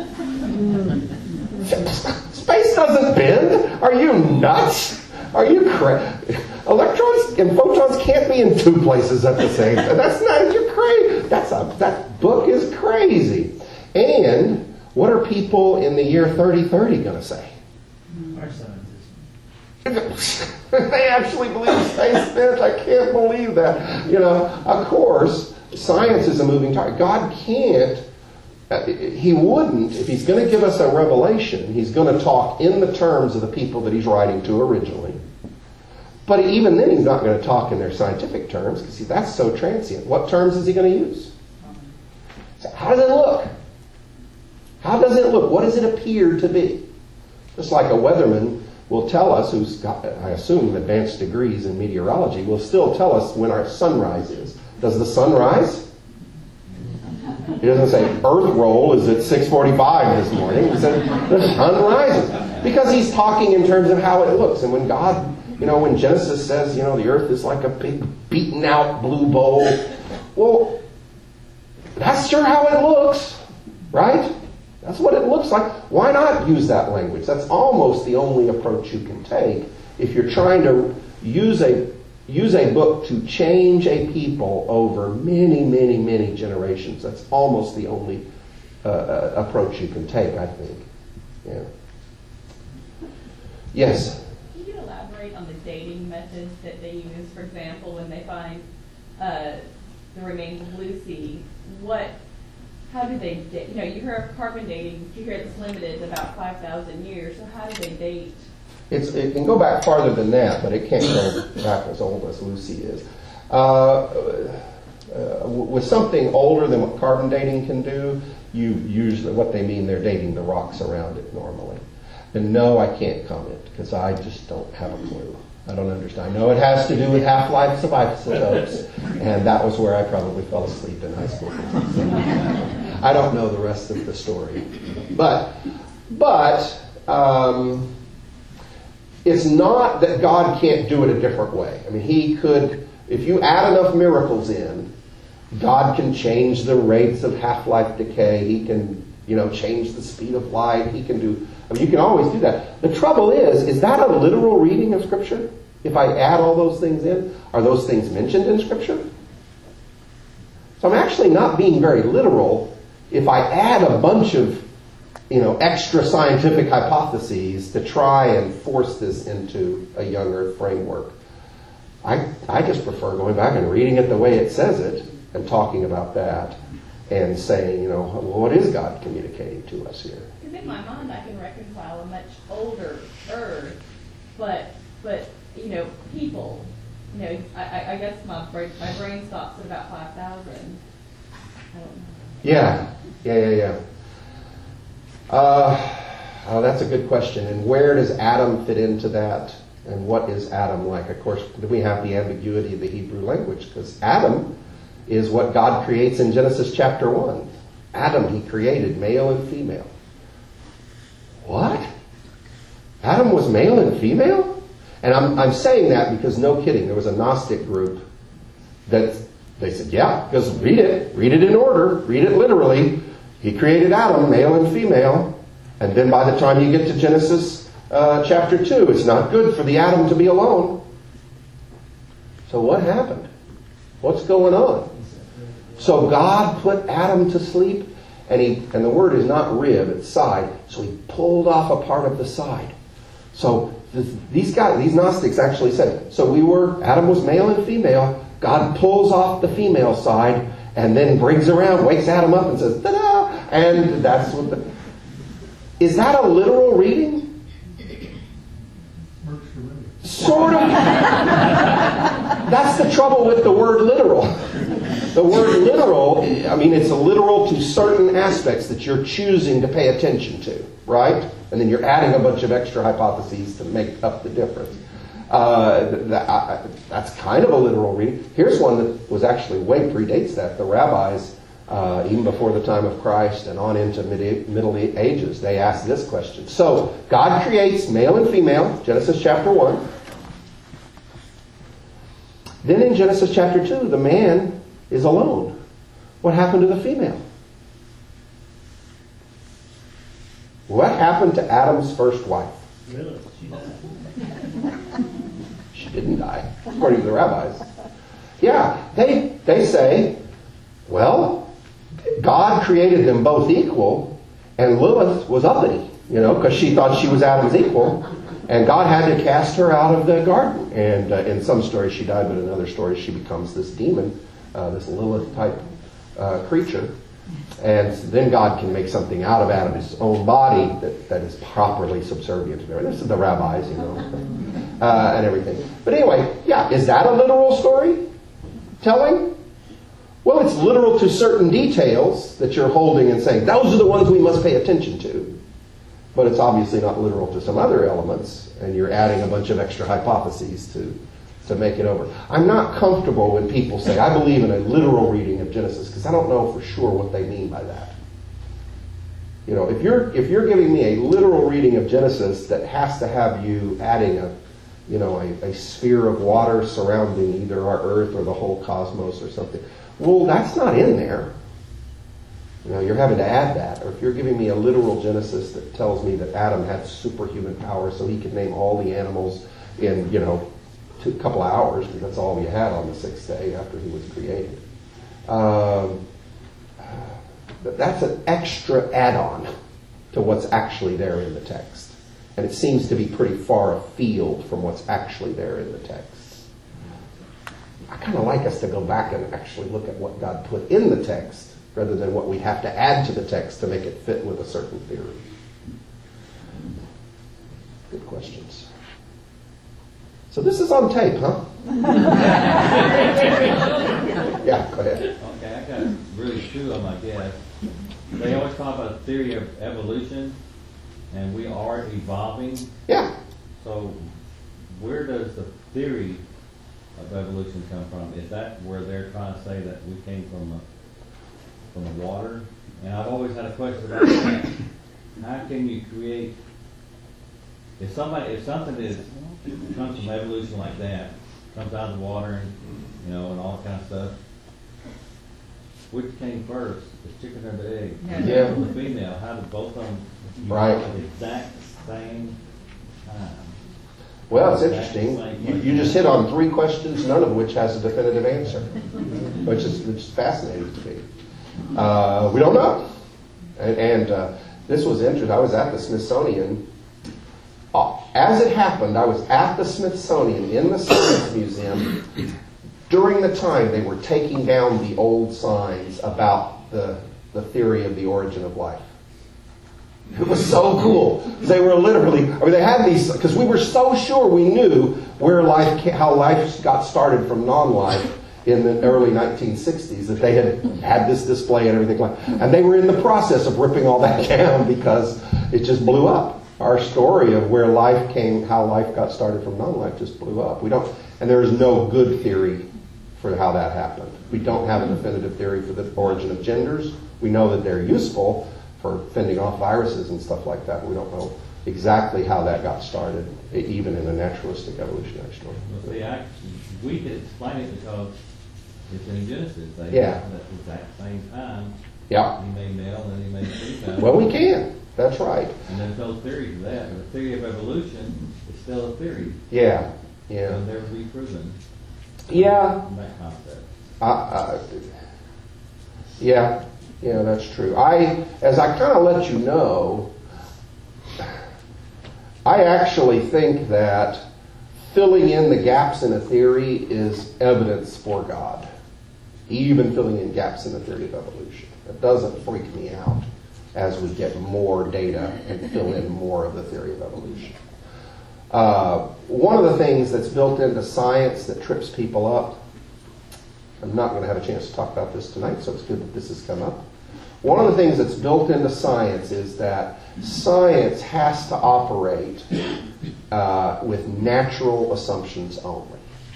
Space doesn't bend. Are you nuts? Are you crazy? Electrons and photons can't be in two places at the same time. That's not, you're crazy. That's a, that book is crazy. And what are people in the year thirty thirty going to say? Our scientists. They actually believe space bends. I can't believe that. You know, of course, science is a moving target. God can't, uh, he wouldn't, if he's going to give us a revelation, he's going to talk in the terms of the people that he's writing to originally. But even then, he's not going to talk in their scientific terms, because that's so transient. What terms is he going to use? So how does it look? How does it look? What does it appear to be? Just like a weatherman will tell us, who's got, I assume, advanced degrees in meteorology, will still tell us when our sunrise is. Does the sun rise? He doesn't say earth roll is at six forty-five this morning. He said the sun rises. Because he's talking in terms of how it looks. And when God, you know, when Genesis says, you know, the earth is like a big beaten out blue bowl. Well, that's sure how it looks, right? That's what it looks like. Why not use that language? That's almost the only approach you can take if you're trying to use a use a book to change a people over many, many, many generations. That's almost the only uh, uh, approach you can take, I think. Yeah. Yes? Can you elaborate on the dating methods that they use? For example, when they find uh, the remains of Lucy, what, how do they date? You know, you hear of carbon dating, you hear it's limited to about five thousand years, so how do they date? It's, it can go back farther than that, but it can't go back as old as Lucy is. Uh, uh, with something older than what carbon dating can do, you usually, what they mean, they're dating the rocks around it normally. And no, I can't comment, because I just don't have a clue. I don't understand. I know it has to do with half-lives of isotopes, and that was where I probably fell asleep in high school. I don't know the rest of the story. But, but, um, it's not that God can't do it a different way. I mean, he could, if you add enough miracles in, God can change the rates of half-life decay. He can, you know, change the speed of light. He can do, I mean, you can always do that. The trouble is, is that a literal reading of Scripture? If I add all those things in, are those things mentioned in Scripture? So I'm actually not being very literal if I add a bunch of, you know, extra scientific hypotheses to try and force this into a young earth framework. I, I just prefer going back and reading it the way it says it and talking about that and saying, you know, well, what is God communicating to us here? Because in my mind, I can reconcile a much older earth, but, but, you know, people, you know, I, I, I guess my brain, my brain stops at about five thousand. I don't know. Yeah, yeah, yeah, yeah. Uh, oh, that's a good question. And where does Adam fit into that? And what is Adam like? Of course, we have the ambiguity of the Hebrew language, because Adam is what God creates in Genesis chapter one. Adam he created, male and female. What? Adam was male and female? And I'm, I'm saying that because, no kidding, there was a Gnostic group that they said, yeah, because read it. Read it in order. Read it literally. He created Adam, male and female. And then by the time you get to Genesis uh, chapter two, it's not good for the Adam to be alone. So what happened? What's going on? So God put Adam to sleep, and he and the word is not rib, it's side. So he pulled off a part of the side. So this, these guys, these Gnostics actually said, so we were, Adam was male and female. God pulls off the female side and then brings around, wakes Adam up and says, ta-da! And that's what the... Is that a literal reading? Sort of. That's the trouble with the word literal. The word literal, I mean, it's a literal to certain aspects that you're choosing to pay attention to, right? And then you're adding a bunch of extra hypotheses to make up the difference. Uh, that, I, that's kind of a literal reading. Here's one that was actually way predates that. The rabbis, uh, even before the time of Christ and on into mid- Middle Ages, they asked this question. So, God creates male and female, Genesis chapter one. Then in Genesis chapter two, the man is alone. What happened to the female? What happened to Adam's first wife? Really? She died. She didn't die, according to the rabbis. Yeah, they they say, well, God created them both equal, and Lilith was uppity, you know, because she thought she was Adam's equal, and God had to cast her out of the garden. And uh, in some stories she died, but in other stories she becomes this demon, uh, this Lilith-type uh, creature. And then God can make something out of Adam's own body that, that is properly subservient to her. This is the rabbis, you know, uh, and everything. But anyway, yeah, is that a literal story telling? Well, it's literal to certain details that you're holding and saying, those are the ones we must pay attention to. But it's obviously not literal to some other elements, and you're adding a bunch of extra hypotheses to to make it over. I'm not comfortable when people say, I believe in a literal reading of Genesis, because I don't know for sure what they mean by that. You know, if you're if you're giving me a literal reading of Genesis that has to have you adding a, you know, a, a sphere of water surrounding either our earth or the whole cosmos or something, well, that's not in there. You know, you're having to add that. Or if you're giving me a literal Genesis that tells me that Adam had superhuman power so he could name all the animals in, you know, a couple of hours, because that's all we had on the sixth day after he was created. Um, but that's an extra add-on to what's actually there in the text. And it seems to be pretty far afield from what's actually there in the text. I kind of like us to go back and actually look at what God put in the text rather than what we have to add to the text to make it fit with a certain theory. Good questions. So this is on tape, huh? Yeah, go ahead. Okay, I got really two of them, I guess. They always talk about the theory of evolution, and we are evolving. Yeah. So where does the theory of evolution come from? Is that where they're trying to say that we came from a, from the water? And I've always had a question about that. How can you create, if somebody, if something is comes from evolution like that, comes out of the water and, you know, and all that kind of stuff, which came first, the chicken or the egg? Yeah. Yeah. The female, how did both of them Right. evolve at the exact same time? Well, it's interesting. You, you just hit on three questions, none of which has a definitive answer, which is, which is fascinating to me. Uh, we don't know. And, and uh, this was interesting. I was at the Smithsonian Uh, As it happened, I was at the Smithsonian in the Science Museum during the time they were taking down the old signs about the, the theory of the origin of life. It was so cool. They were literally, I mean, they had these, because we were so sure we knew where life, ca- how life got started from non-life in the early nineteen sixties, that they had had this display and everything like that. And they were in the process of ripping all that down because it just blew up. Our story of where life came, how life got started from non-life just blew up. We don't, and there is no good theory for how that happened. We don't have a definitive theory for the origin of genders. We know that they're useful for fending off viruses and stuff like that. We don't know exactly how that got started, even in a naturalistic evolutionary story. Well, see, I, we could explain it because it's in Genesis. They Yeah. At the exact same time, Yeah. he made male and he made female. Well, we can. That's right. And there's no theory to that. But the theory of evolution is still a theory. Yeah. Yeah. It'll never be proven. Yeah. In that concept. Uh, uh, yeah. Yeah, that's true. I, as I kind of let you know, I actually think that filling in the gaps in a theory is evidence for God. Even filling in gaps in the theory of evolution. It doesn't freak me out as we get more data and fill in more of the theory of evolution. Uh, one of the things that's built into science that trips people up, I'm not going to have a chance to talk about this tonight, so it's good that this has come up. One of the things that's built into science is that science has to operate uh, with natural assumptions only.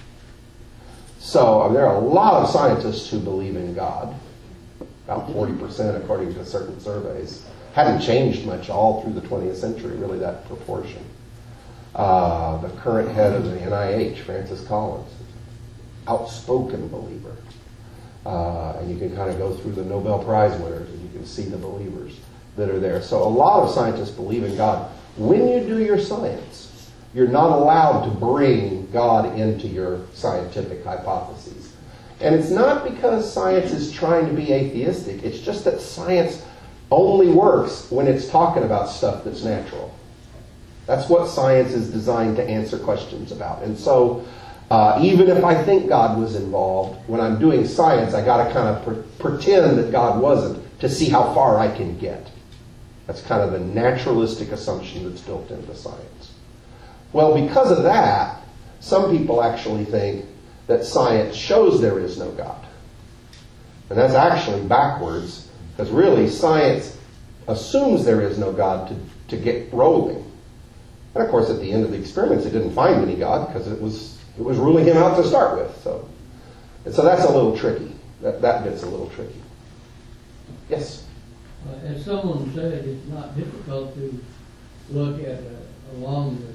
So uh, there are a lot of scientists who believe in God, about forty percent according to certain surveys. Hadn't changed much all through the twentieth century, really, that proportion. Uh, the current head of the N I H, Francis Collins, outspoken believer. Uh, and you can kind of go through the Nobel Prize winners and you can see the believers that are there. So a lot of scientists believe in God. When you do your science, you're not allowed to bring God into your scientific hypotheses. And it's not because science is trying to be atheistic. It's just that science only works when it's talking about stuff that's natural. That's what science is designed to answer questions about. And so Uh, even if I think God was involved, when I'm doing science, I got to kind of pre- pretend that God wasn't to see how far I can get. That's kind of the naturalistic assumption that's built into science. Well, because of that, some people actually think that science shows there is no God. And that's actually backwards, because really science assumes there is no God to, to get rolling. And of course, at the end of the experiments, it didn't find any God because it was It was ruling him out to start with. So, and so that's a little tricky. That, that bit's a little tricky. Yes? Uh, as someone said, it's not difficult to look at a, a longer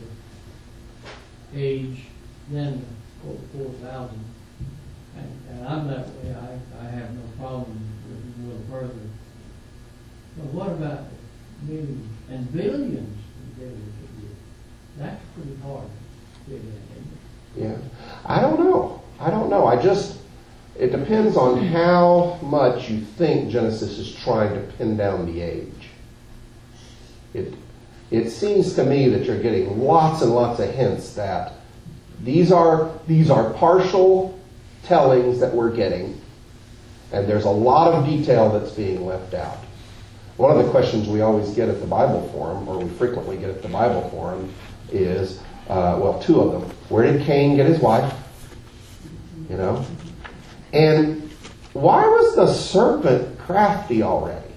age than four thousand. And, and I'm that way. I, I have no problem with it a little further. But what about millions and billions and billions of years? That's pretty hard to fit in, isn't it? Yeah. I don't know. I don't know. I just, it depends on how much you think Genesis is trying to pin down the age. It, it seems to me that you're getting lots and lots of hints that these are, these are partial tellings that we're getting, and there's a lot of detail that's being left out. One of the questions we always get at the Bible Forum, or we frequently get at the Bible Forum, is, Uh, well, two of them. Where did Cain get his wife? You know? And why was the serpent crafty already?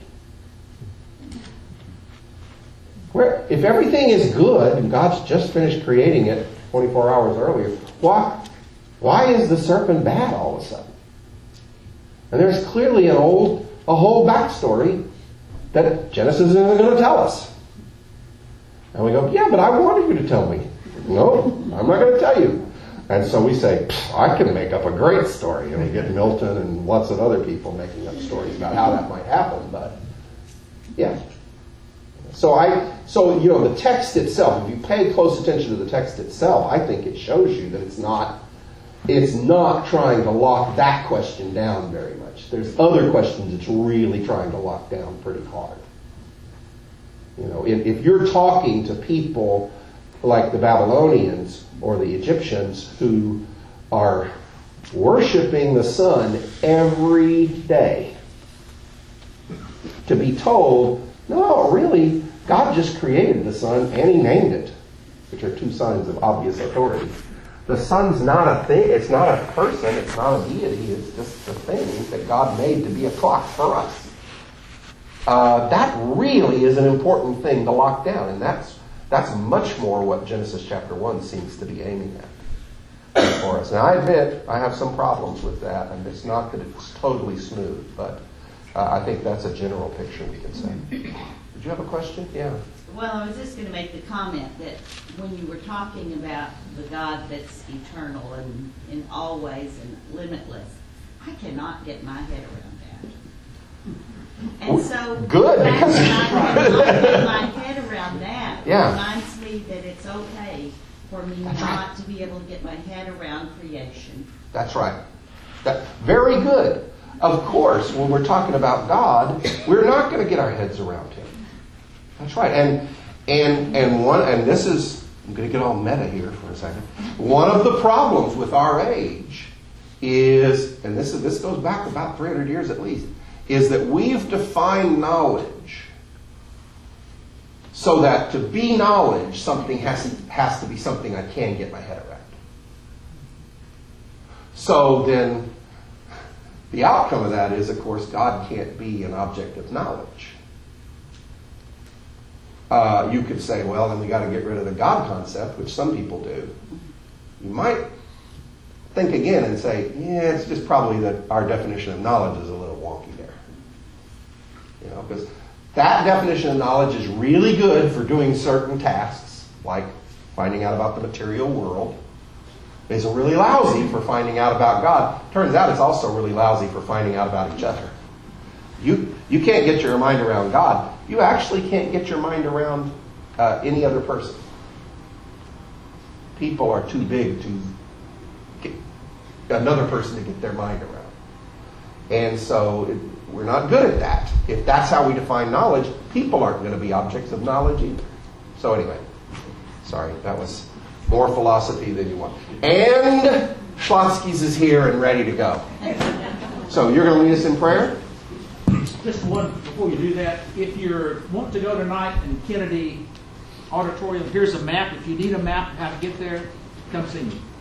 Where, if everything is good and God's just finished creating it twenty-four hours earlier, why, why is the serpent bad all of a sudden? And there's clearly an old, a whole backstory that Genesis isn't going to tell us. And we go, yeah, but I wanted you to tell me. No, I'm not going to tell you. And so we say, I can make up a great story. And we get Milton and lots of other people making up stories about how that might happen. But, yeah. So, I, so you know, the text itself, if you pay close attention to the text itself, I think it shows you that it's not, it's not trying to lock that question down very much. There's other questions it's really trying to lock down pretty hard. You know, if, if you're talking to people like the Babylonians or the Egyptians who are worshiping the sun every day. To be told, no, really, God just created the sun and He named it, which are two signs of obvious authority. The sun's not a thing, it's not a person, it's not a deity, it's just a thing that God made to be a clock for us. Uh, that really is an important thing to lock down, and that's that's much more what Genesis chapter one seems to be aiming at for us. Now, I admit I have some problems with that, and it's not that it's totally smooth, but uh, I think that's a general picture we can say. Did you have a question? Yeah. Well, I was just going to make the comment that when you were talking about the God that's eternal and in always and limitless, I cannot get my head around that. And so, good, the fact because that I cannot get my head around that Yeah. reminds me that it's okay for me That's not right. to be able to get my head around creation. That's right. That, very good. Of course, when we're talking about God, we're not going to get our heads around Him. That's right. And and and one and this is I'm going to get all meta here for a second. One of the problems with our age is, and this is this goes back about three hundred years at least, is that we've defined knowledge so that to be knowledge, something has to, has to be something I can get my head around. So then, the outcome of that is, of course, God can't be an object of knowledge. Uh, you could say, well, then we got to get rid of the God concept, which some people do. You might think again and say, yeah, it's just probably that our definition of knowledge is a little wonky there. You know, because that definition of knowledge is really good for doing certain tasks, like finding out about the material world. It's really lousy for finding out about God. Turns out it's also really lousy for finding out about each other. You you can't get your mind around God. You actually can't get your mind around uh, any other person. People are too big to get another person to get their mind around. And so it, we're not good at that. If that's how we define knowledge, people aren't going to be objects of knowledge either. So anyway, sorry, that was more philosophy than you want. And Schlotsky's is here and ready to go. So you're going to lead us in prayer? Just one, before you do that, if you're wanting to go tonight in Kennedy Auditorium, here's a map. If you need a map of how to get there, come see me.